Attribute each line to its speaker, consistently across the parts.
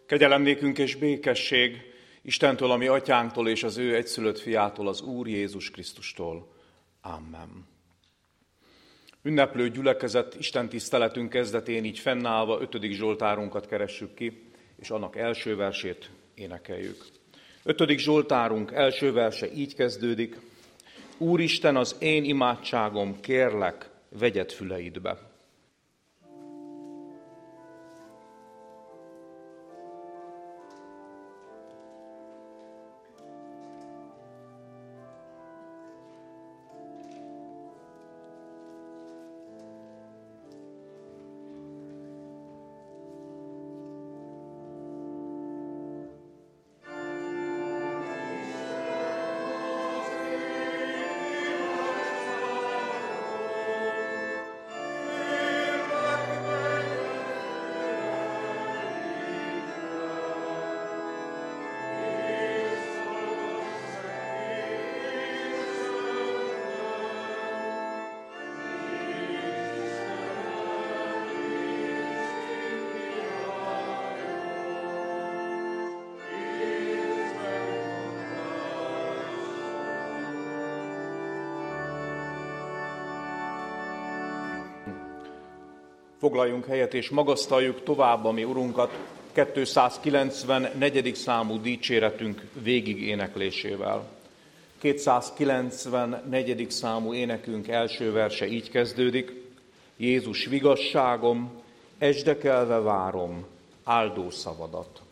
Speaker 1: Kegyelem nékünk és békesség Istentől, a mi atyánktól és az ő egyszülött fiától, az Úr Jézus Krisztustól. Amen. Ünneplő gyülekezet, Isten tiszteletünk kezdetén így fennállva 5. Zsoltárunkat keressük ki, és annak első versét énekeljük. 5. Zsoltárunk első verse így kezdődik. Úristen, az én imádságom, kérlek, vegyed füleidbe. Foglaljunk helyet és magasztaljuk tovább a mi Urunkat 294. számú dicséretünk végig éneklésével. 294. számú énekünk első verse így kezdődik. Jézus vigasságom, esdekelve várom áldó szavadat.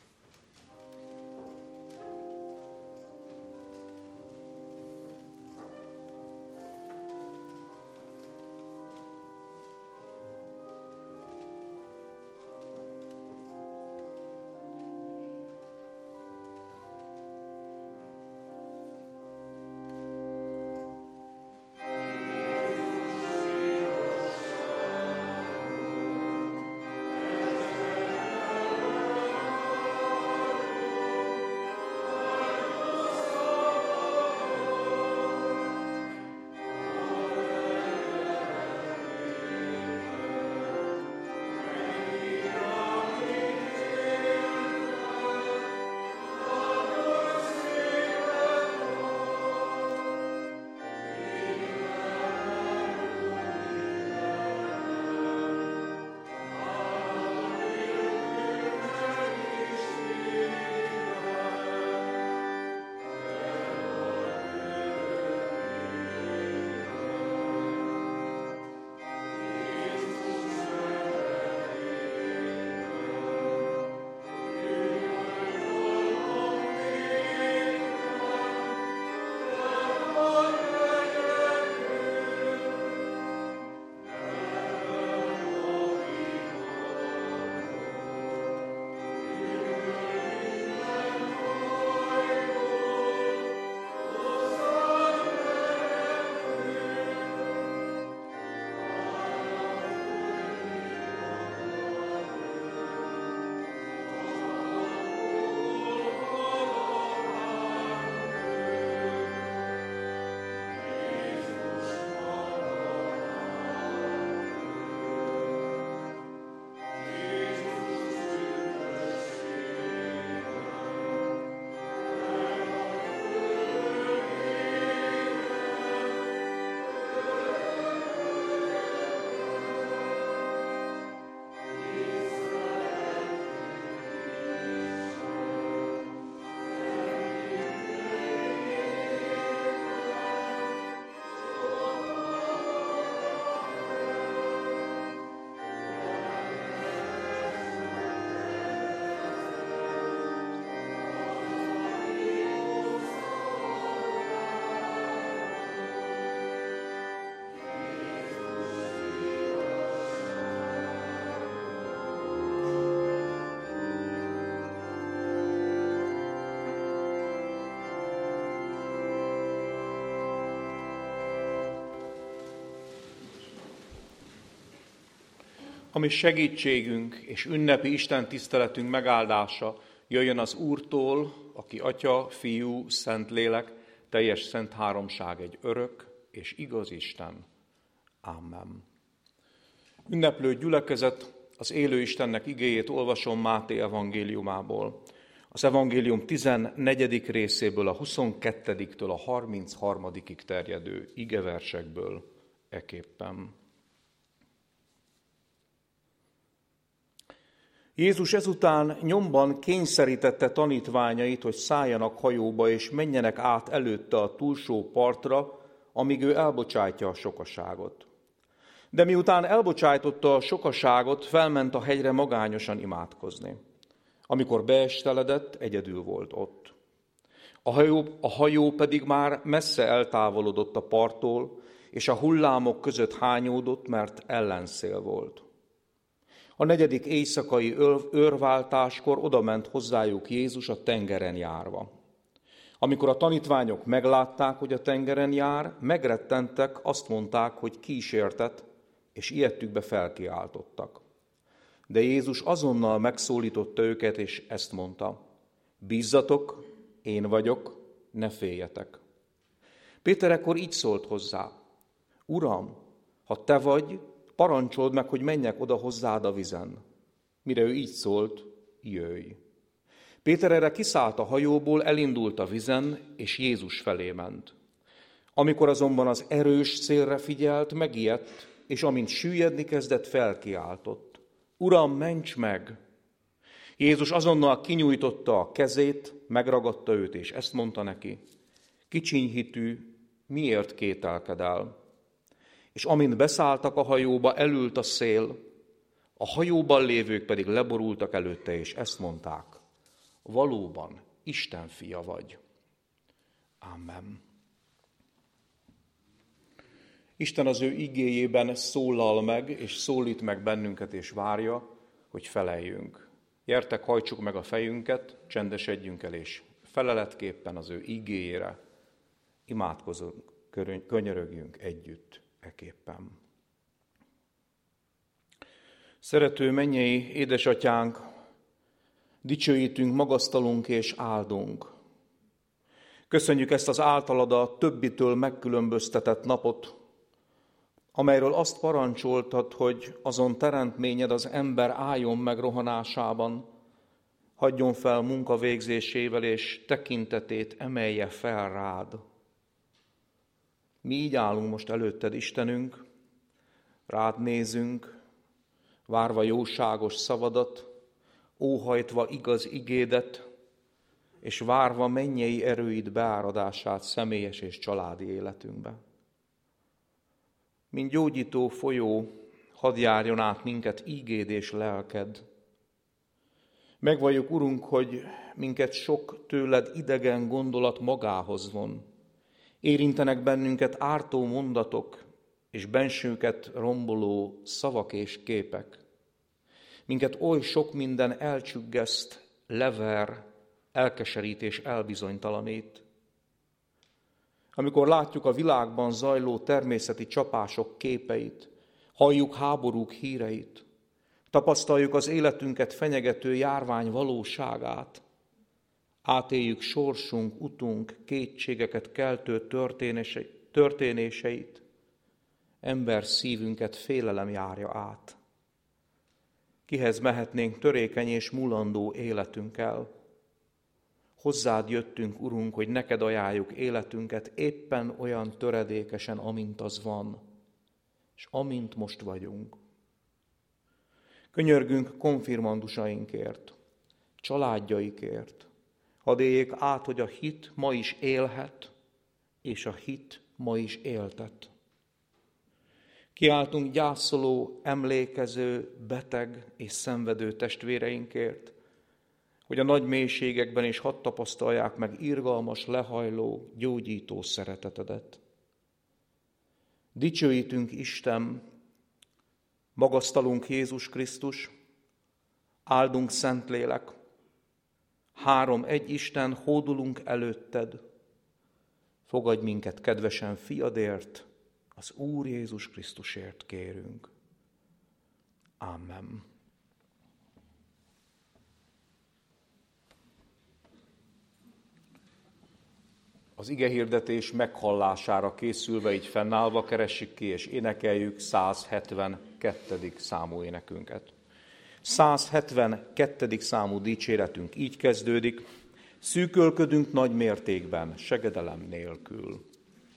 Speaker 1: Ami segítségünk és ünnepi Isten tiszteletünk megáldása jöjjön az Úrtól, aki Atya, Fiú, Szentlélek, teljes szent háromság, egy örök és igaz Isten. Amen. Ünneplő gyülekezet, az élő Istennek igéjét olvasom Máté evangéliumából. Az evangélium 14. részéből, a 22-től a 33-ig terjedő igeversekből eképpen. Jézus ezután nyomban kényszerítette tanítványait, hogy szálljanak hajóba és menjenek át előtte a túlsó partra, amíg ő elbocsátja a sokaságot. De miután elbocsájtotta a sokaságot, felment a hegyre magányosan imádkozni. Amikor beesteledett, egyedül volt ott. A hajó pedig már messze eltávolodott a parttól, és a hullámok között hányódott, mert ellenszél volt. A 4. éjszakai őrváltáskor odament hozzájuk Jézus a tengeren járva. Amikor a tanítványok meglátták, hogy a tengeren jár, megrettentek, azt mondták, hogy kísértet, és ijedtükbe felkiáltottak. De Jézus azonnal megszólította őket, és ezt mondta: bízzatok, én vagyok, ne féljetek. Péter ekkor így szólt hozzá: Uram, ha te vagy, parancsold meg, hogy menjek oda hozzád a vizen. Mire ő így szólt: jöjj. Péter erre kiszállt a hajóból, elindult a vizen, és Jézus felé ment. Amikor azonban az erős szélre figyelt, megijedt, és amint süllyedni kezdett, felkiáltott: Uram, ments meg! Jézus azonnal kinyújtotta a kezét, megragadta őt, és ezt mondta neki: kicsiny hitű, miért kételkedel? És amint beszálltak a hajóba, elült a szél, a hajóban lévők pedig leborultak előtte, és ezt mondták: valóban Isten fia vagy. Amen. Isten az ő igéjében szólal meg, és szólít meg bennünket, és várja, hogy feleljünk. Gyertek, hajtsuk meg a fejünket, csendesedjünk el, és feleletképpen az ő igéjére imádkozunk, könyörögjünk együtt eképpen. Szerető mennyei édesatyánk, dicsőítünk, magasztalunk és áldunk. Köszönjük ezt az általad a többitől megkülönböztetett napot, amelyről azt parancsoltad, hogy azon teremtményed, az ember álljon meg rohanásában, hagyjon fel munkavégzésével, és tekintetét emelje fel rád. Mi így állunk most előtted, Istenünk, rád nézünk, várva jóságos szavadat, óhajtva igaz igédet, és várva mennyei erőid beáradását személyes és családi életünkbe. Mint gyógyító folyó, hadd járjon át minket ígéd és lelked. Megvalljuk, Urunk, hogy minket sok tőled idegen gondolat magához von. Érintenek bennünket ártó mondatok, és bensőket romboló szavak és képek. Minket oly sok minden elcsüggeszt, lever, elkeserít és elbizonytalanít. Amikor látjuk a világban zajló természeti csapások képeit, halljuk háborúk híreit, tapasztaljuk az életünket fenyegető járvány valóságát, átéljük sorsunk, utunk, kétségeket keltő történéseit, ember szívünket félelem járja át. Kihez mehetnénk törékeny és mulandó életünkkel? Hozzád jöttünk, Urunk, hogy neked ajánljuk életünket éppen olyan töredékesen, amint az van, és amint most vagyunk. Könyörgünk konfirmandusainkért, családjaikért. Hadd éljék át, hogy a hit ma is élhet, és a hit ma is éltet. Kiáltunk gyászoló, emlékező, beteg és szenvedő testvéreinkért, hogy a nagy mélységekben is hadd tapasztalják meg irgalmas, lehajló, gyógyító szeretetedet. Dicsőítünk, Isten, magasztalunk, Jézus Krisztus, áldunk, Szentlélek, egy Isten, hódolunk előtted, fogadj minket kedvesen fiadért, az Úr Jézus Krisztusért kérünk. Amen. Az igehirdetés meghallására készülve, így fennállva keressük ki és énekeljük 172. számú énekünket. 172. számú dicséretünk így kezdődik: szűkölködünk nagy mértékben, segedelem nélkül.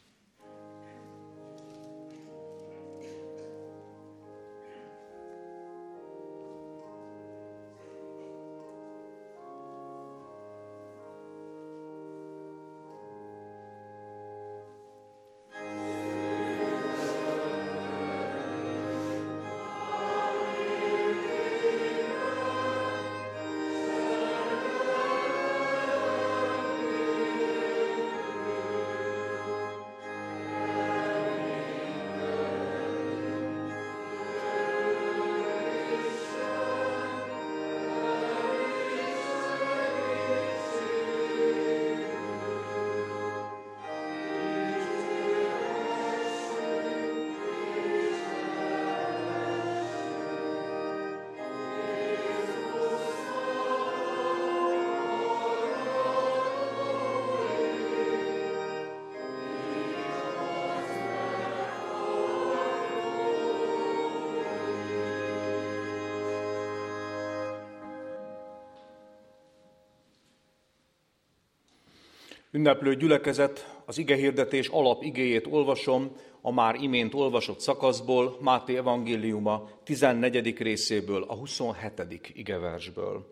Speaker 1: Ünneplő gyülekezet, az igehirdetés alapigéjét olvasom a már imént olvasott szakaszból, Máté evangéliuma 14. részéből, a 27. igeversből.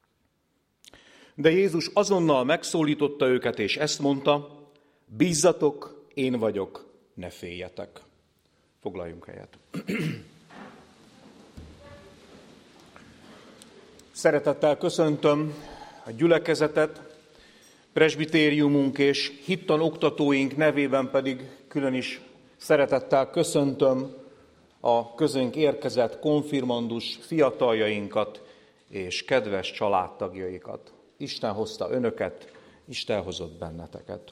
Speaker 1: De Jézus azonnal megszólította őket, és ezt mondta: bízzatok, én vagyok, ne féljetek. Foglaljunk helyet. Szeretettel köszöntöm a gyülekezetet, presbitériumunk és hittan oktatóink nevében pedig külön is szeretettel köszöntöm a közénk érkezett konfirmandus fiataljainkat és kedves családtagjaikat. Isten hozta önöket, Isten hozott benneteket.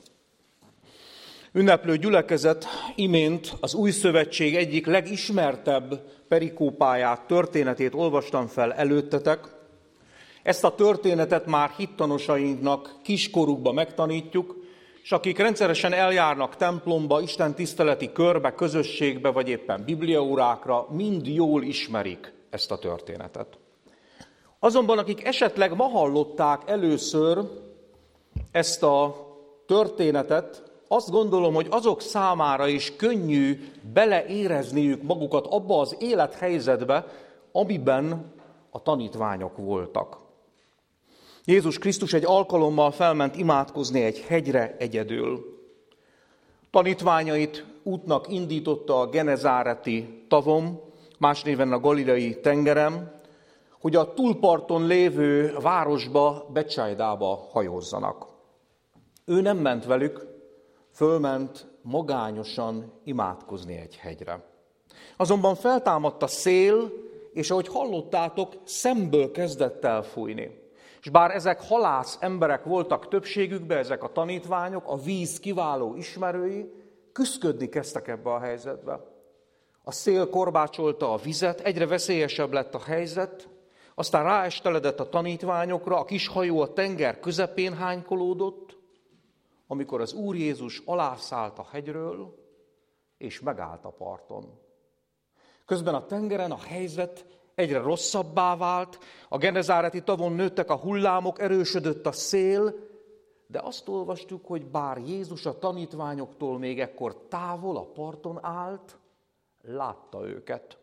Speaker 1: Ünneplő gyülekezet, imént az Új Szövetség egyik legismertebb perikópáját, történetét olvastam fel előttetek. Ezt a történetet már hittanosainknak kiskorukba megtanítjuk, és akik rendszeresen eljárnak templomba, Isten tiszteleti körbe, közösségbe, vagy éppen bibliaórákra, mind jól ismerik ezt a történetet. Azonban akik esetleg ma hallották először ezt a történetet, azt gondolom, hogy azok számára is könnyű beleérezniük magukat abba az élethelyzetbe, amiben a tanítványok voltak. Jézus Krisztus egy alkalommal felment imádkozni egy hegyre egyedül. Tanítványait útnak indította a genezáreti tavon, más néven a Galileai tengeren, hogy a túlparton lévő városba, Becsajdába hajózzanak. Ő nem ment velük, fölment magányosan imádkozni egy hegyre. Azonban feltámadt a szél, és ahogy hallottátok, szemből kezdett el fújni. És bár ezek halász emberek voltak többségükben, ezek a tanítványok, a víz kiváló ismerői, küszködni kezdtek ebbe a helyzetbe. A szél korbácsolta a vizet, egyre veszélyesebb lett a helyzet, aztán ráesteledett a tanítványokra, a kis hajó a tenger közepén hánykolódott, amikor az Úr Jézus alászállt a hegyről, és megállt a parton. Közben a tengeren a helyzet egyre rosszabbá vált, a genezáreti tavon nőttek a hullámok, erősödött a szél, de azt olvastuk, hogy bár Jézus a tanítványoktól még ekkor távol a parton állt, látta őket.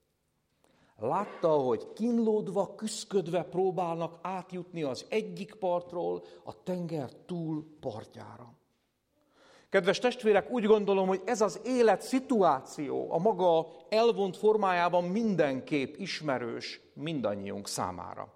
Speaker 1: Látta, hogy kínlódva, küszködve próbálnak átjutni az egyik partról a tenger túl partjára. Kedves testvérek, úgy gondolom, hogy ez az élet szituáció a maga elvont formájában mindenképp ismerős mindannyiunk számára.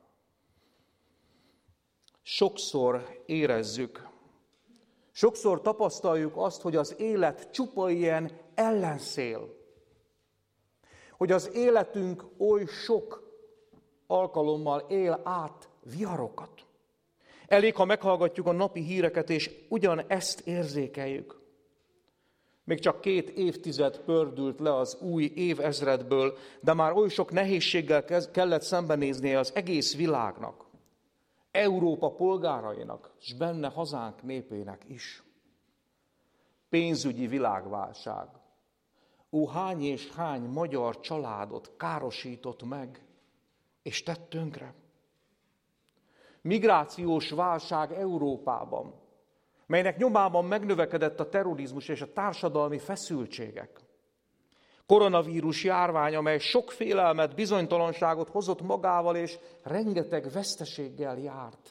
Speaker 1: Sokszor érezzük, sokszor tapasztaljuk azt, hogy az élet csupa ilyen ellenszél, hogy az életünk oly sok alkalommal él át viharokat. Elég, ha meghallgatjuk a napi híreket, és ugyanezt érzékeljük. Még csak 2 évtized pördült le az új évezredből, de már oly sok nehézséggel kellett szembenéznie az egész világnak, Európa polgárainak, és benne hazánk népének is. Pénzügyi világválság. Hány és hány magyar családot károsított meg, és tett tönkre. Migrációs válság Európában, melynek nyomában megnövekedett a terrorizmus és a társadalmi feszültségek. Koronavírus járvány, amely sok félelmet, bizonytalanságot hozott magával, és rengeteg veszteséggel járt.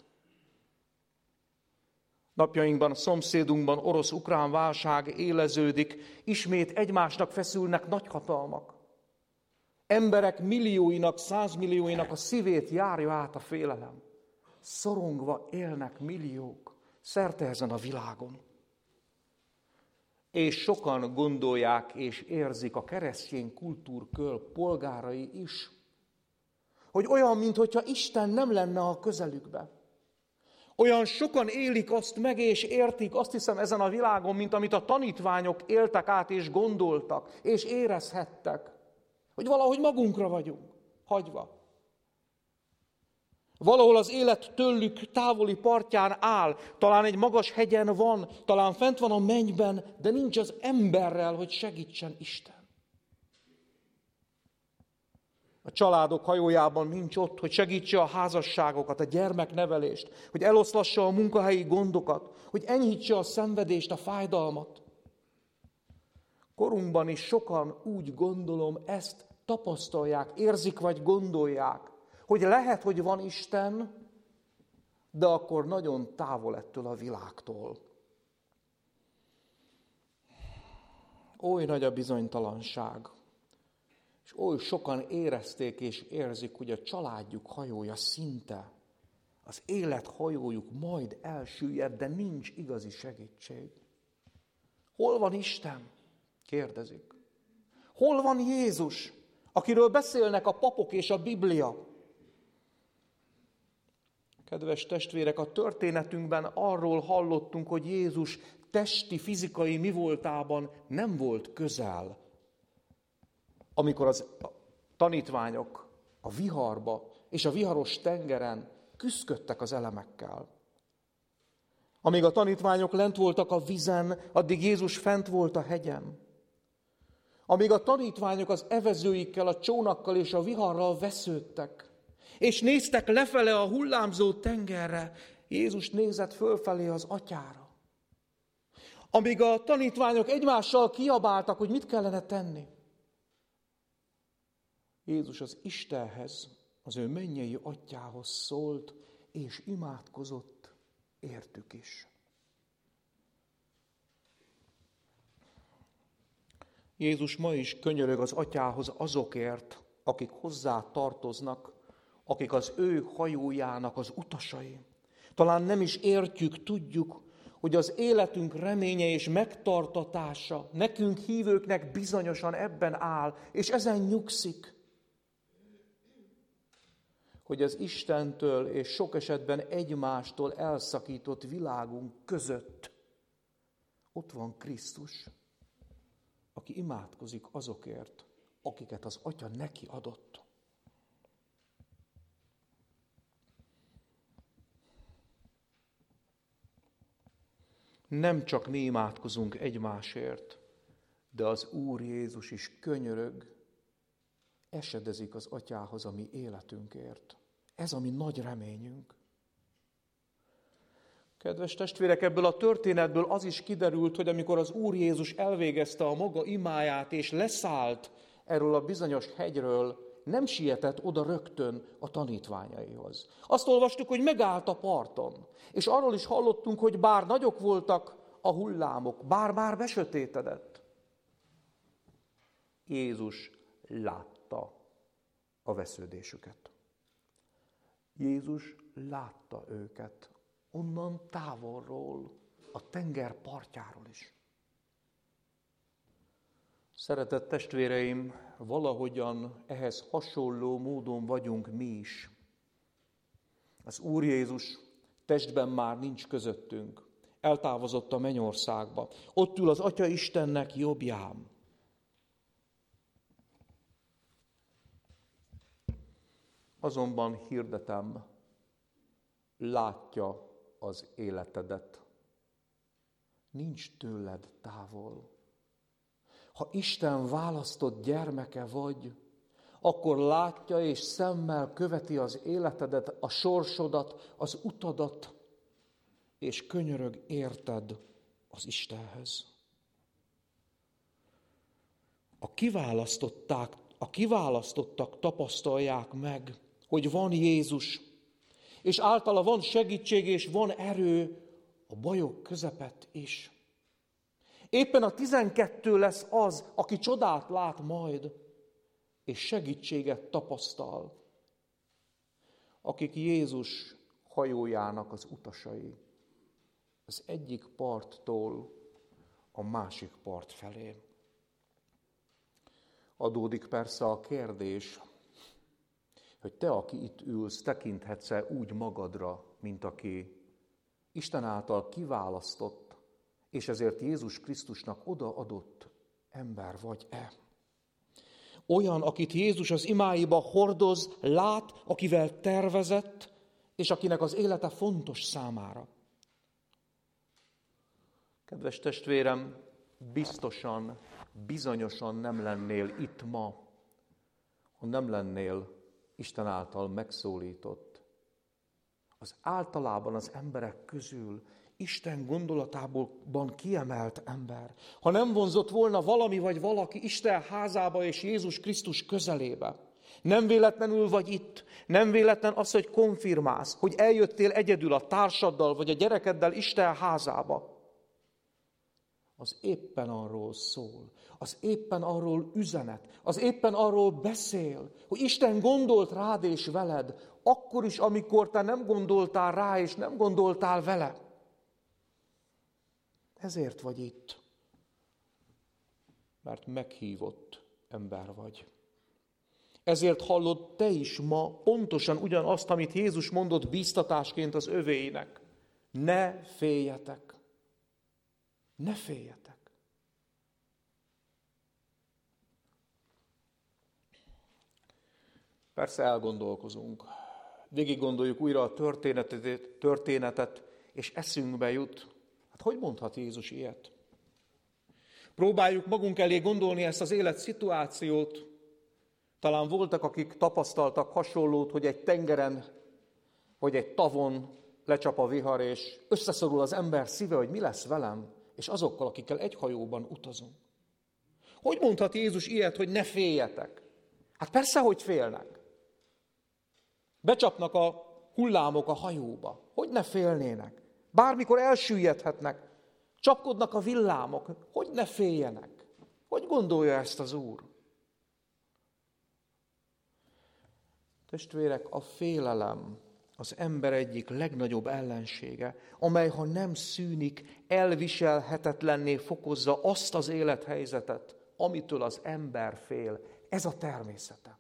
Speaker 1: Napjainkban a szomszédunkban orosz-ukrán válság éleződik, ismét egymásnak feszülnek nagyhatalmak. Emberek millióinak, százmillióinak a szívét járja át a félelem. Szorongva élnek milliók szerte ezen a világon. És sokan gondolják és érzik, a keresztény kultúrkör polgárai is, hogy olyan, mintha Isten nem lenne a közelükbe. Olyan sokan élik azt meg és értik, azt hiszem, ezen a világon, mint amit a tanítványok éltek át és gondoltak, és érezhettek, hogy valahogy magunkra vagyunk hagyva. Valahol az élet tőlük távoli partján áll, talán egy magas hegyen van, talán fent van a mennyben, de nincs az emberrel, hogy segítsen Isten. A családok hajójában nincs ott, hogy segítse a házasságokat, a gyermeknevelést, hogy eloszlassa a munkahelyi gondokat, hogy enyhítse a szenvedést, a fájdalmat. Korunkban is sokan úgy gondolom, ezt tapasztalják, érzik vagy gondolják, hogy lehet, hogy van Isten, de akkor nagyon távol ettől a világtól. Oly nagy a bizonytalanság, és oly sokan érezték és érzik, hogy a családjuk hajója szinte, az élet hajójuk majd elsüllyed, de nincs igazi segítség. Hol van Isten? Kérdezik. Hol van Jézus, akiről beszélnek a papok és a Biblia? Kedves testvérek, a történetünkben arról hallottunk, hogy Jézus testi, fizikai mivoltában nem volt közel. Amikor a tanítványok a viharba és a viharos tengeren küszködtek az elemekkel. Amíg a tanítványok lent voltak a vízen, addig Jézus fent volt a hegyen. Amíg a tanítványok az evezőikkel, a csónakkal és a viharral vesződtek, és néztek lefele a hullámzó tengerre, Jézus nézett fölfelé az atyára. Amíg a tanítványok egymással kiabáltak, hogy mit kellene tenni, Jézus az Istenhez, az ő mennyei atyához szólt, és imádkozott értük is. Jézus ma is könyörög az atyához azokért, akik hozzá tartoznak, akik az ő hajójának az utasai. Talán nem is értjük, tudjuk, hogy az életünk reménye és megtartatása nekünk hívőknek bizonyosan ebben áll, és ezen nyugszik, hogy az Istentől és sok esetben egymástól elszakított világunk között ott van Krisztus, aki imádkozik azokért, akiket az Atya neki adott. Nem csak mi imádkozunk egymásért, de az Úr Jézus is könyörög, esedezik az Atyához a mi életünkért. Ez a mi nagy reményünk. Kedves testvérek, ebből a történetből az is kiderült, hogy amikor az Úr Jézus elvégezte a maga imáját és leszállt erről a bizonyos hegyről, nem sietett oda rögtön a tanítványaihoz. Azt olvastuk, hogy megállt a parton, és arról is hallottunk, hogy bár nagyok voltak a hullámok, bár már besötétedett, Jézus látta a vesződésüket. Jézus látta őket onnan távolról, a tenger partjáról is. Szeretett testvéreim, valahogyan ehhez hasonló módon vagyunk mi is. Az Úr Jézus testben már nincs közöttünk, eltávozott a mennyországba, ott ül az Atya Istennek jobbján. Azonban hirdetem, látja az életedet. Nincs tőled távol. Ha Isten választott gyermeke vagy,
Speaker 2: akkor látja és szemmel követi az életedet, a sorsodat, az utadat, és könyörög érted az Istenhez. A kiválasztottak tapasztalják meg, hogy van Jézus, és általa van segítség és van erő a bajok közepett is. Éppen a 12 lesz az, aki csodát lát majd, és segítséget tapasztal, akik Jézus hajójának az utasai, az egyik parttól a másik part felé. Adódik persze a kérdés, hogy te, aki itt ülsz, tekinthetsz-e úgy magadra, mint aki Isten által kiválasztott, és ezért Jézus Krisztusnak odaadott ember vagy-e? Olyan, akit Jézus az imáiba hordoz, lát, akivel tervezett, és akinek az élete fontos számára. Kedves testvérem, biztosan, bizonyosan nem lennél itt ma, ha nem lennél Isten által megszólított. Az általában az emberek közül Isten gondolatában kiemelt ember. Ha nem vonzott volna valami vagy valaki Isten házába és Jézus Krisztus közelébe, nem véletlenül vagy itt, nem véletlen az, hogy konfirmálsz, hogy eljöttél egyedül a társaddal vagy a gyerekeddel Isten házába, az éppen arról szól, az éppen arról üzenet, az éppen arról beszél, hogy Isten gondolt rád és veled, akkor is, amikor te nem gondoltál rá és nem gondoltál vele. Ezért vagy itt, mert meghívott ember vagy. Ezért hallod te is ma pontosan ugyanazt, amit Jézus mondott bíztatásként az övéinek. Ne féljetek! Ne féljetek! Persze elgondolkozunk. Végig gondoljuk újra a történetet, és eszünkbe jut. Hát hogy mondhat Jézus ilyet? Próbáljuk magunk elé gondolni ezt az életszituációt. Talán voltak, akik tapasztaltak hasonlót, hogy egy tengeren, vagy egy tavon lecsap a vihar, és összeszorul az ember szíve, hogy mi lesz velem, és azokkal, akikkel egy hajóban utazunk. Hogy mondhat Jézus ilyet, hogy ne féljetek? Hát persze, hogy félnek. Becsapnak a hullámok a hajóba. Hogy ne félnének? Bármikor elsüllyedhetnek. Csapkodnak a villámok. Hogy ne féljenek? Hogy gondolja ezt az Úr? Testvérek, a félelem az ember egyik legnagyobb ellensége, amely, ha nem szűnik, elviselhetetlenné fokozza azt az élethelyzetet, amitől az ember fél. Ez a természete.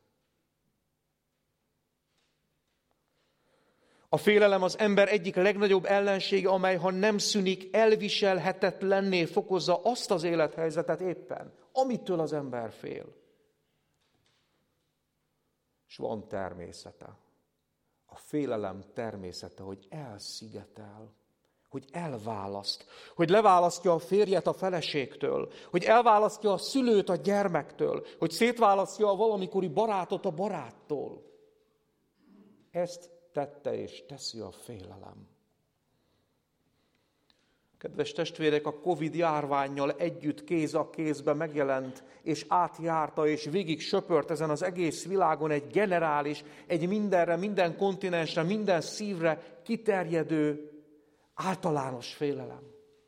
Speaker 2: A félelem az ember egyik legnagyobb ellensége, amely, ha nem szűnik, elviselhetetlenné fokozza azt az élethelyzetet éppen, amitől az ember fél. És van természete. A félelem természete, hogy elszigetel, hogy elválaszt, hogy leválasztja a férjet a feleségtől, hogy elválasztja a szülőt a gyermektől, hogy szétválasztja a valamikori barátot a baráttól. Ezt tette és teszi a félelem. Kedves testvérek, a Covid járvánnyal együtt kéz a kézbe megjelent, és átjárta, és végig söpört ezen az egész világon egy generális, egy mindenre, minden kontinensre, minden szívre kiterjedő, általános félelem.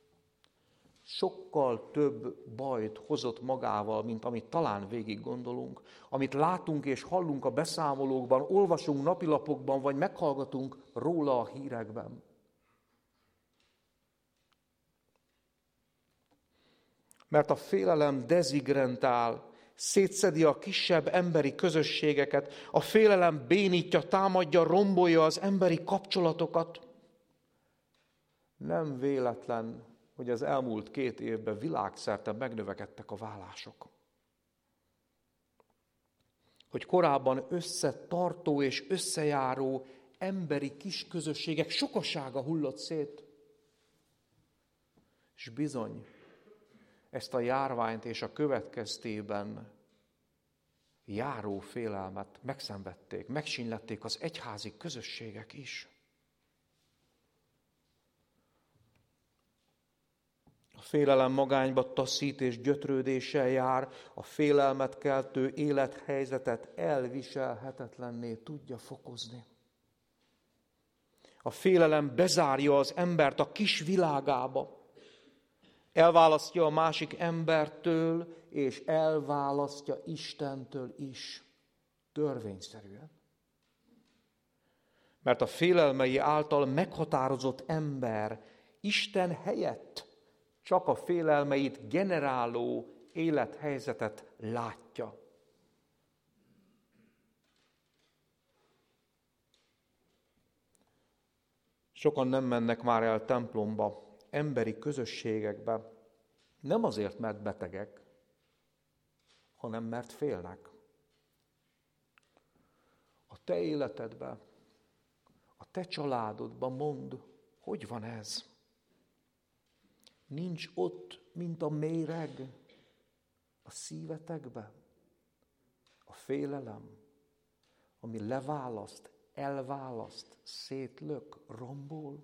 Speaker 2: Sokkal több bajt hozott magával, mint amit talán végig gondolunk, amit látunk és hallunk a beszámolókban, olvasunk napilapokban, vagy meghallgatunk róla a hírekben. Mert a félelem dezigrentál, szétszedi a kisebb emberi közösségeket, a félelem bénítja, támadja, rombolja az emberi kapcsolatokat. Nem véletlen, hogy az elmúlt 2 évben világszerte megnövekedtek a vállások. Hogy korábban összetartó és összejáró emberi kis közösségek sokasága hullott szét. És bizony, ezt a járványt és a következtében járó félelmet megszenvedték, megsínlették az egyházi közösségek is. A félelem magányba taszít és gyötrődéssel jár, a félelmet keltő élethelyzetet elviselhetetlenné tudja fokozni. A félelem bezárja az embert a kis világába, elválasztja a másik embertől, és elválasztja Istentől is, törvényszerűen. Mert a félelmei által meghatározott ember Isten helyett csak a félelmeit generáló élethelyzetet látja. Sokan nem mennek már el templomba, emberi közösségekbe, nem azért, mert betegek, hanem mert félnek. A te életedben, a te családodban mondd, hogy van ez? Nincs ott, mint a méreg a szívetekbe, a félelem, ami leválaszt, elválaszt, szétlök, rombol.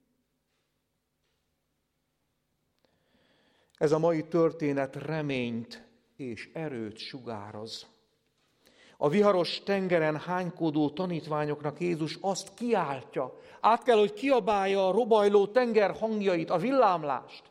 Speaker 2: Ez a mai történet reményt és erőt sugároz. A viharos tengeren hánykódó tanítványoknak Jézus azt kiáltja, át kell, hogy kiabálja a robajló tenger hangjait, a villámlást.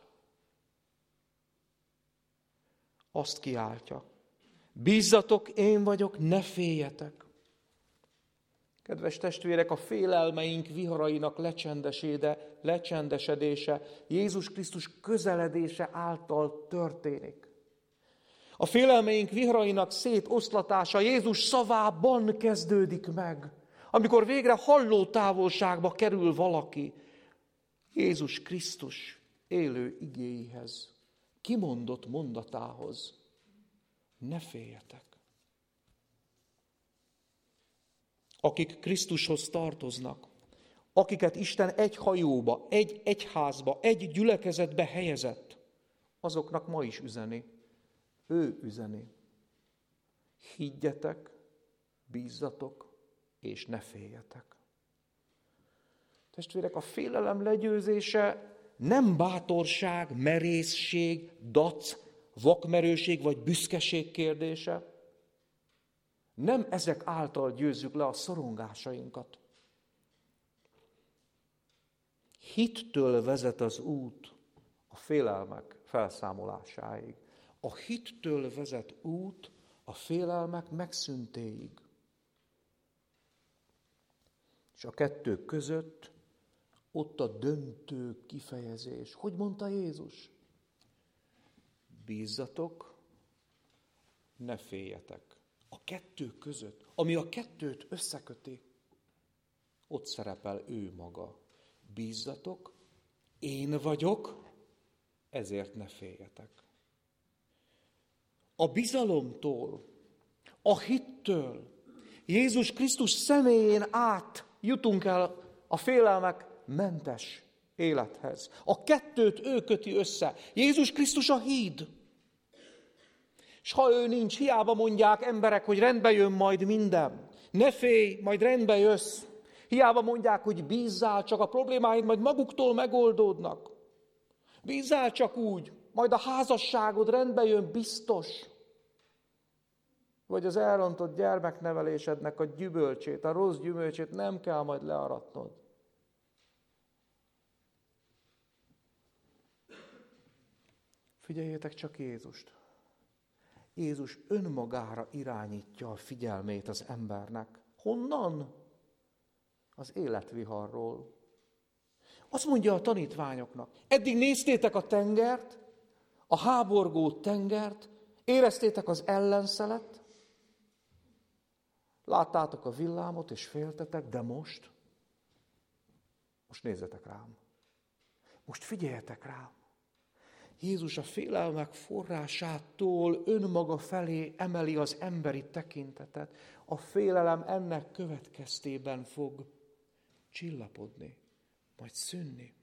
Speaker 2: Azt kiáltja, bízzatok, én vagyok, ne féljetek. Kedves testvérek, a félelmeink viharainak lecsendesedése Jézus Krisztus közeledése által történik. A félelmeink viharainak szétoszlatása Jézus szavában kezdődik meg, amikor végre halló távolságba kerül valaki Jézus Krisztus élő igéihez, kimondott mondatához. Ne féljetek! Akik Krisztushoz tartoznak, akiket Isten egy hajóba, egy egyházba, egy gyülekezetbe helyezett, azoknak ma is üzeni. Ő üzeni. Higgyetek, bízzatok, és ne féljetek. Testvérek, a félelem legyőzése nem bátorság, merészség, dac, vakmerőség vagy büszkeség kérdése. Nem ezek által győzzük le a szorongásainkat. Hittől vezet az út a félelmek felszámolásáig. A hittől vezet út a félelmek megszüntéig. És a kettő között ott a döntő kifejezés. Hogy mondta Jézus? Bízzatok, ne féljetek. A kettő között, ami a kettőt összeköti, ott szerepel ő maga. Bízzatok, én vagyok, ezért ne féljetek. A bizalomtól, a hittől, Jézus Krisztus személyén át jutunk el a félelmek mentes élethez. A kettőt ő köti össze. Jézus Krisztus a híd. És ha ő nincs, hiába mondják emberek, hogy rendbe jön majd minden. Ne félj, majd rendbe jössz. Hiába mondják, hogy bízzál, csak a problémáid majd maguktól megoldódnak. Bízzál csak úgy, majd a házasságod rendbe jön, biztos. Vagy az elrontott gyermeknevelésednek a gyümölcsét, a rossz gyümölcsét nem kell majd learatnod. Figyeljétek csak Jézust. Jézus önmagára irányítja a figyelmét az embernek. Honnan? Az életviharról. Azt mondja a tanítványoknak, eddig néztétek a tengert, a háborgó tengert, éreztétek az ellenszelet, láttátok a villámot és féltetek, de most nézzetek rám. Most figyeljetek rám. Jézus a félelmek forrásától önmaga felé emeli az emberi tekintetet. A félelem ennek következtében fog csillapodni, majd szűnni.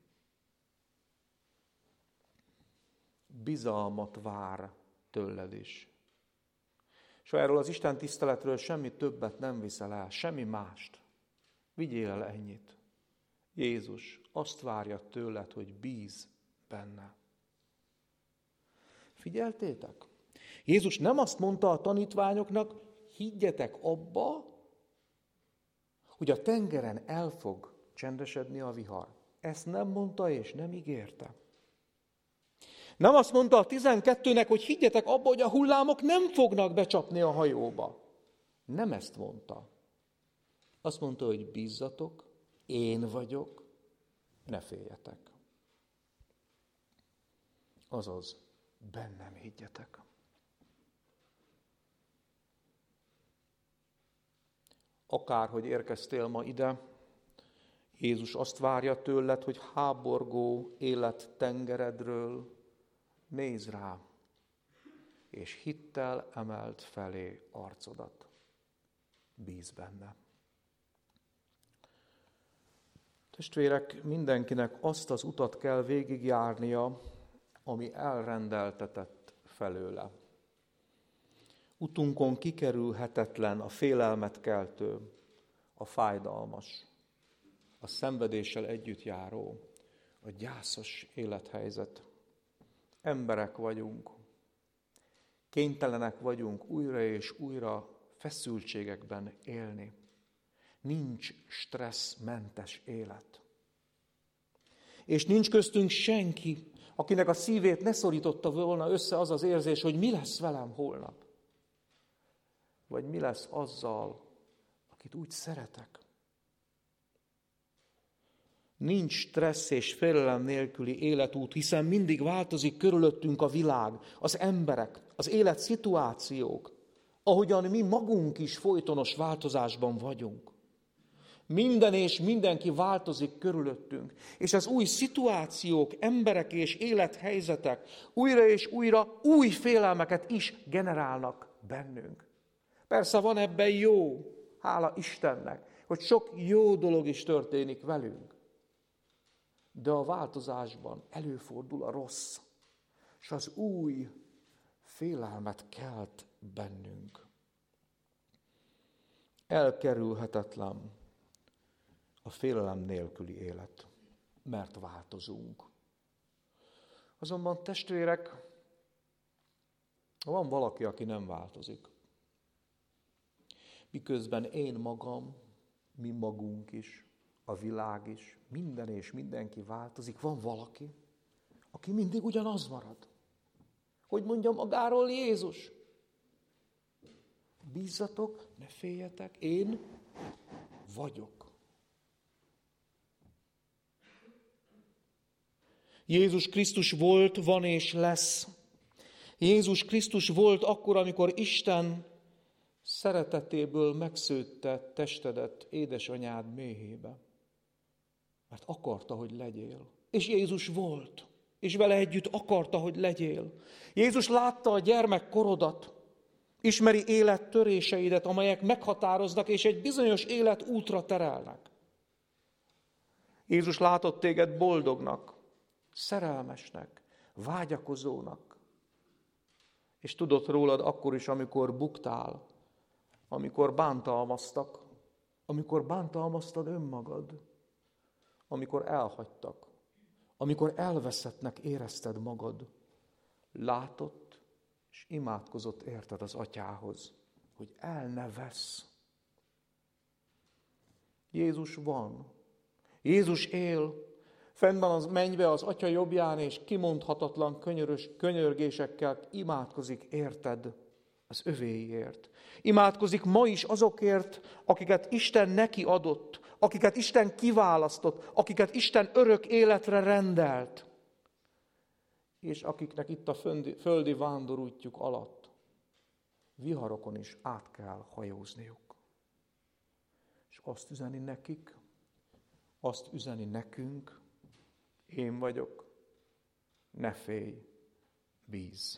Speaker 2: Bizalmat vár tőled is. és ha erről az Isten tiszteletről semmi többet nem viszel el, semmi mást, vigyél el ennyit. Jézus azt várja tőled, hogy bízz benne. Figyeltétek? Jézus nem azt mondta a tanítványoknak, higgyetek abba, hogy a tengeren el fog csendesedni a vihar. Ezt nem mondta és nem ígérte. Nem azt mondta a 12-nek, hogy higgyetek abba, hogy a hullámok nem fognak becsapni a hajóba. Nem ezt mondta. Azt mondta, hogy bízzatok, én vagyok, ne féljetek. Azaz, bennem higgyetek. Akárhogy érkeztél ma ide, Jézus azt várja tőled, hogy háborgó élettengeredről nézz rá, és hittel emeld felé arcodat. Bízz benne. Testvérek, mindenkinek azt az utat kell végigjárnia, ami elrendeltetett felőle. Utunkon kikerülhetetlen a félelmet keltő, a fájdalmas, a szenvedéssel együtt járó, a gyászos élethelyzet. Emberek vagyunk, kénytelenek vagyunk újra és újra feszültségekben élni. Nincs stresszmentes élet. És nincs köztünk senki, akinek a szívét ne szorította volna össze az az érzés, hogy mi lesz velem holnap. Vagy mi lesz azzal, akit úgy szeretek. Nincs stressz és félelem nélküli életút, hiszen mindig változik körülöttünk a világ, az emberek, az életszituációk, ahogyan mi magunk is folytonos változásban vagyunk. Minden és mindenki változik körülöttünk, és az új szituációk, emberek és élethelyzetek újra és újra új félelmeket is generálnak bennünk. Persze van ebben jó, hála Istennek, hogy sok jó dolog is történik velünk. De a változásban előfordul a rossz, és az új félelmet kelt bennünk. Elkerülhetetlen a félelem nélküli élet, mert változunk. Azonban testvérek, van valaki, aki nem változik. Miközben én magam, mi magunk is, a világ is, minden és mindenki változik. Van valaki, aki mindig ugyanaz marad. Hogy mondja magáról Jézus? Bízzatok, ne féljetek, én vagyok. Jézus Krisztus volt, van és lesz. Jézus Krisztus volt akkor, amikor Isten szeretetéből megszőtte testedet édesanyád méhébe. Mert akarta, hogy legyél. És Jézus volt. És vele együtt akarta, hogy legyél. Jézus látta a gyermekkorodat. Ismeri élettöréseidet, amelyek meghatároznak, és egy bizonyos életútra terelnek. Jézus látott téged boldognak, szerelmesnek, vágyakozónak. És tudott rólad akkor is, amikor buktál, amikor bántalmaztak, amikor bántalmaztad önmagad, amikor elhagytak, amikor elveszettnek érezted magad. Látott és imádkozott érted az atyához, hogy el ne vessz. Jézus van. Jézus él. Fenn van az mennybe az atya jobbján, és kimondhatatlan könyörgésekkel imádkozik érted az övéiért. Imádkozik ma is azokért, akiket Isten neki adott, akiket Isten kiválasztott, akiket Isten örök életre rendelt, és akiknek itt a földi vándorútjuk alatt viharokon is át kell hajózniuk. És azt üzeni nekik, azt üzeni nekünk, én vagyok, ne félj, bízz.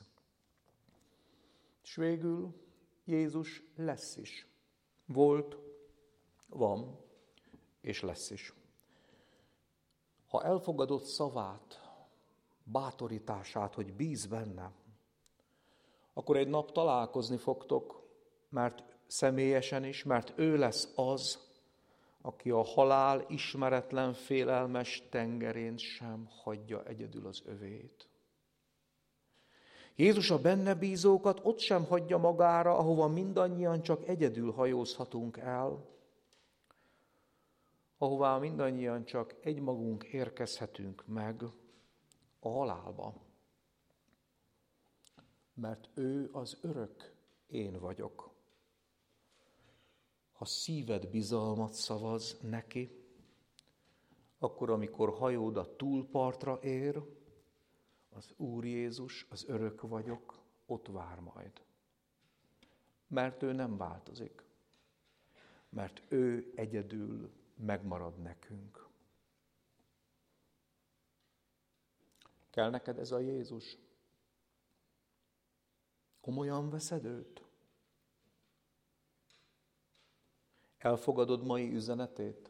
Speaker 2: És végül Jézus lesz is. Volt, van, és lesz is. Ha elfogadod szavát, bátorítását, hogy bízz benne, akkor egy nap találkozni fogtok, mert személyesen is, mert ő lesz az, aki a halál ismeretlen, félelmes tengerén sem hagyja egyedül az övét. Jézus a benne bízókat ott sem hagyja magára, ahova mindannyian csak egyedül hajózhatunk el, ahová mindannyian csak egymagunk érkezhetünk meg, a halálba. Mert ő az örök én vagyok. Ha szíved bizalmat szavaz neki, akkor amikor hajód a túlpartra ér, az Úr Jézus, az örök vagyok, ott vár majd. Mert ő nem változik. Mert ő egyedül megmarad nekünk. Kell neked ez a Jézus? Komolyan veszed őt? Elfogadod mai üzenetét?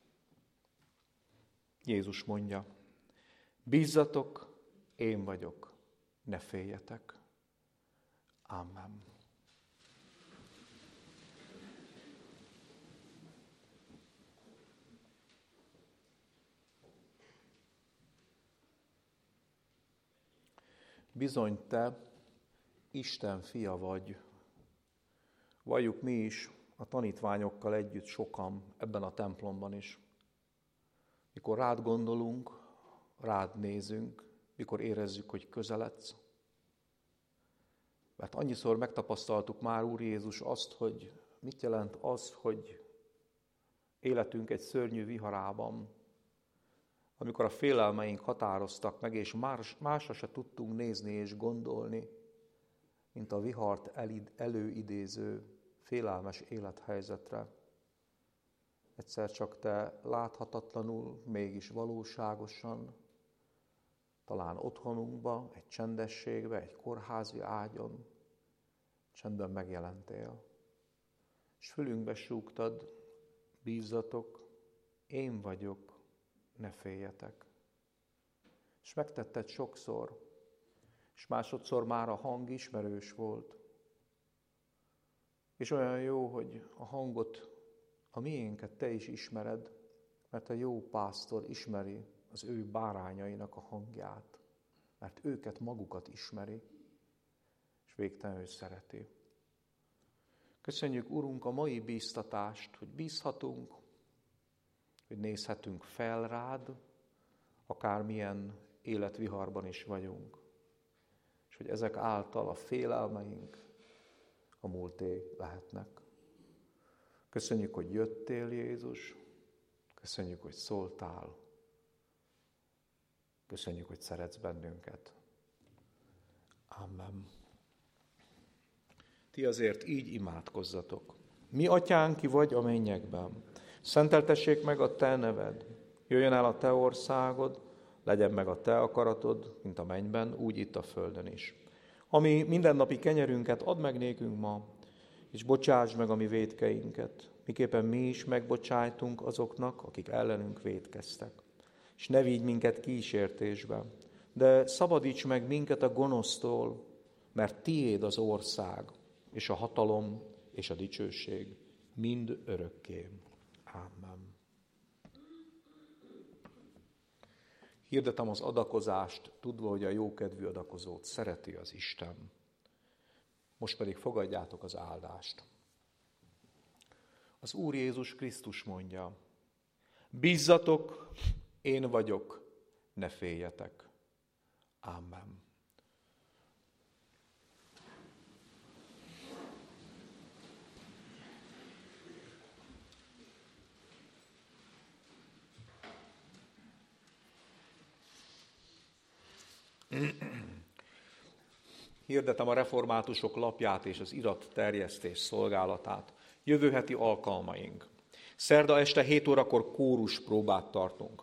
Speaker 2: Jézus mondja, bízzatok, én vagyok, ne féljetek. Amen. Bizony te Isten fia vagy. Valljuk mi is, a tanítványokkal együtt sokan ebben a templomban is. Mikor rád gondolunk, rád nézünk, mikor érezzük, hogy közeledsz. Mert annyiszor megtapasztaltuk már, Úr Jézus, azt, hogy mit jelent az, hogy életünk egy szörnyű viharában, amikor a félelmeink határoztak meg, és másra se tudtunk nézni és gondolni, mint a vihart előidéző félelmes élethelyzetre. Egyszer csak te láthatatlanul, mégis valóságosan, talán otthonunkba, egy csendességbe, egy kórházi ágyon csendben megjelentél. És fülünkbe súgtad, bízzatok, én vagyok, ne féljetek. És megtetted sokszor, és másodszor már a hang ismerős volt. És olyan jó, hogy a hangot, a miénket te is ismered, mert a jó pásztor ismeri az ő bárányainak a hangját, mert őket magukat ismeri, és végtelenül szereti. Köszönjük, Urunk, a mai bíztatást, hogy bízhatunk, hogy nézhetünk fel rád, akármilyen életviharban is vagyunk, és hogy ezek által a félelmeink a múlté lehetnek. Köszönjük, hogy jöttél, Jézus, köszönjük, hogy szóltál, köszönjük, hogy szeretsz bennünket. Amen. Ti azért így imádkozzatok. Mi atyánk, ki vagy a mennyekben, szenteltessék meg a te neved, jöjjön el a te országod, legyen meg a te akaratod, mint a mennyben, úgy itt a földön is. Ami mindennapi kenyerünket add meg nékünk ma, és bocsásd meg a mi vétkeinket, miképpen mi is megbocsájtunk azoknak, akik ellenünk vétkeztek. És ne vigy minket kísértésbe, de szabadíts meg minket a gonosztól, mert tiéd az ország, és a hatalom, és a dicsőség mind örökké. Amen. Hirdetem az adakozást, tudva, hogy a jókedvű adakozót szereti az Isten. Most pedig fogadjátok az áldást. Az Úr Jézus Krisztus mondja, bízzatok, én vagyok, ne féljetek. Amen. Hirdetem a reformátusok lapját és az iratterjesztés szolgálatát. Jövő heti alkalmaink. Szerda este 7 órakor kórus próbát tartunk.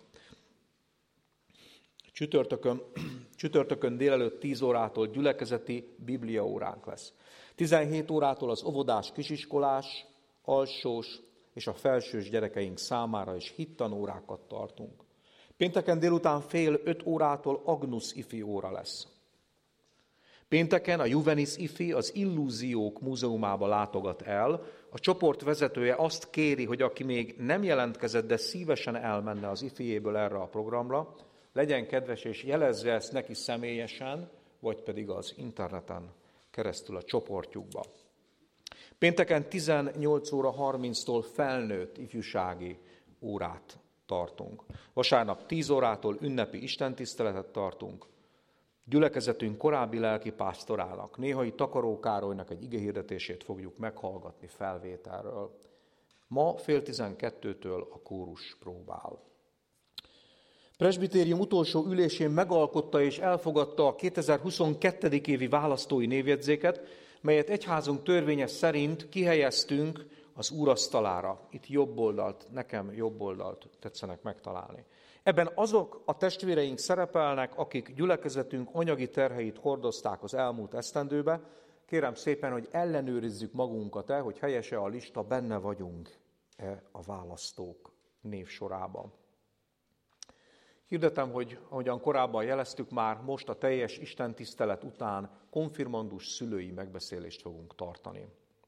Speaker 2: Csütörtökön délelőtt 10 órától gyülekezeti bibliaóránk lesz. 17 órától az óvodás, kisiskolás, alsós és a felsős gyerekeink számára is hittanórákat tartunk. Pénteken délután 4:30 órától Agnus ifi óra lesz. Pénteken a Juvenis Ifi az Illúziók Múzeumába látogat el. A csoport vezetője azt kéri, hogy aki még nem jelentkezett, de szívesen elmenne az Ifiéből erre a programra, legyen kedves és jelezze ezt neki személyesen, vagy pedig az interneten keresztül a csoportjukba. Pénteken 18 óra 30-tól felnőtt ifjúsági órát tartunk. Vasárnap 10 órától ünnepi istentiszteletet tartunk. Gyülekezetünk korábbi lelkipásztorának, Néhai Takaró Károlynak egy igehirdetését fogjuk meghallgatni felvételről. Ma 11:30-től a kórus próbál. Presbitérium utolsó ülésén megalkotta és elfogadta a 2022. évi választói névjegyzéket, melyet egyházunk törvénye szerint kihelyeztünk az úrasztalára. Itt jobb oldalt, nekem jobb oldalt tetszenek megtalálni. Ebben azok a testvéreink szerepelnek, akik gyülekezetünk anyagi terheit hordozták az elmúlt esztendőbe. Kérem szépen, hogy ellenőrizzük magunkat-e, hogy helyese a lista, benne vagyunk-e a választók névsorában. Hirdetem, hogy ahogyan korábban jeleztük már, most a teljes istentisztelet után konfirmandus szülői megbeszélést fogunk tartani.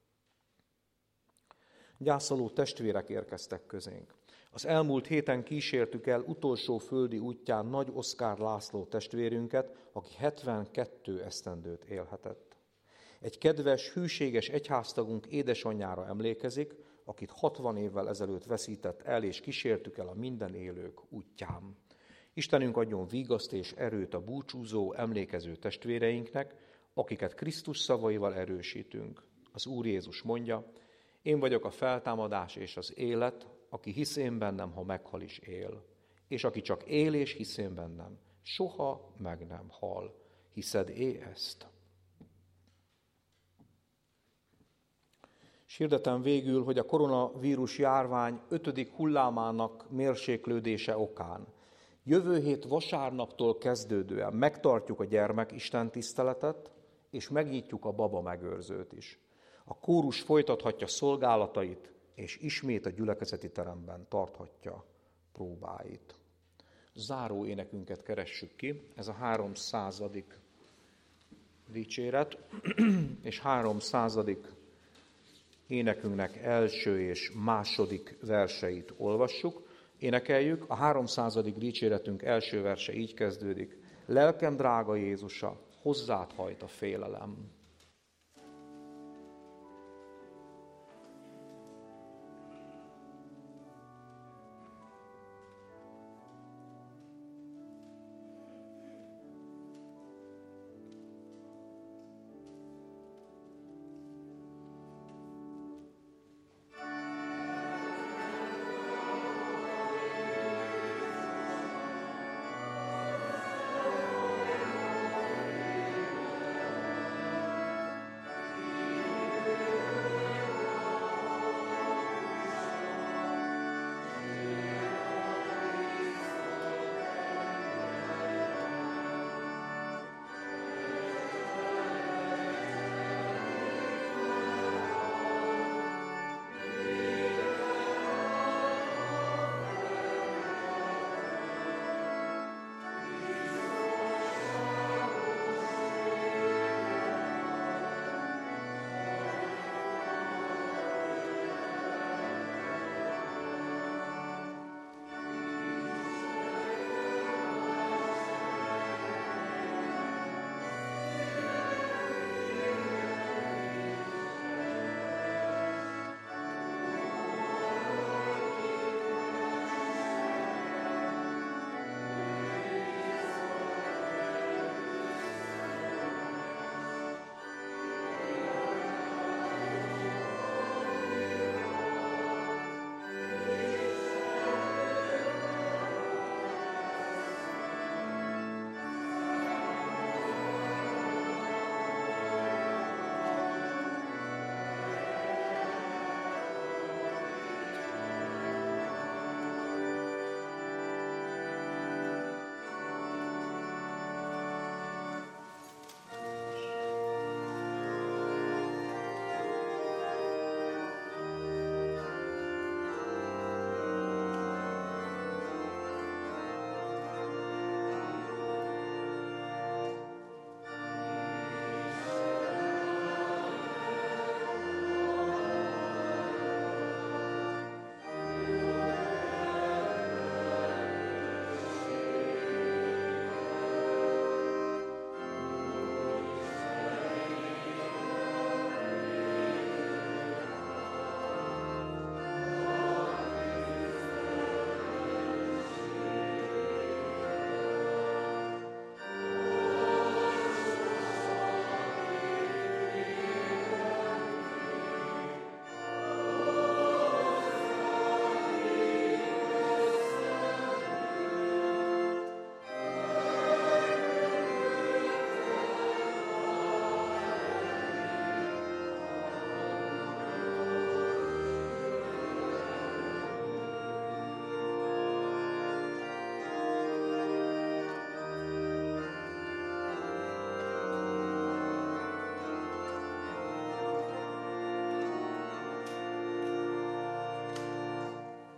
Speaker 2: Gyászoló testvérek érkeztek közénk. Az elmúlt héten kísértük el utolsó földi útján Nagy Oszkár László testvérünket, aki 72 esztendőt élhetett. Egy kedves, hűséges egyháztagunk édesanyjára emlékezik, akit 60 évvel ezelőtt veszített el, és kísértük el a minden élők útján. Istenünk adjon vigaszt és erőt a búcsúzó, emlékező testvéreinknek, akiket Krisztus szavaival erősítünk. Az Úr Jézus mondja, én vagyok a feltámadás és az élet, aki hisz én bennem, ha meghal is él. És aki csak él és hisz én bennem, soha meg nem hal. Hiszed-é ezt? És hirdetem végül, hogy a koronavírus járvány 5. hullámának mérséklődése okán jövő hét vasárnaptól kezdődően megtartjuk a gyermek istentiszteletet, és megnyitjuk a baba megőrzőt is. A kórus folytathatja szolgálatait, és ismét a gyülekezeti teremben tarthatja próbáit. Záró énekünket keressük ki, ez a 300. dicséret, és 300. énekünknek első és második verseit olvassuk, énekeljük. A 300. dicséretünk első verse így kezdődik. Lelkem drága Jézusa, hozzád hajt a félelem.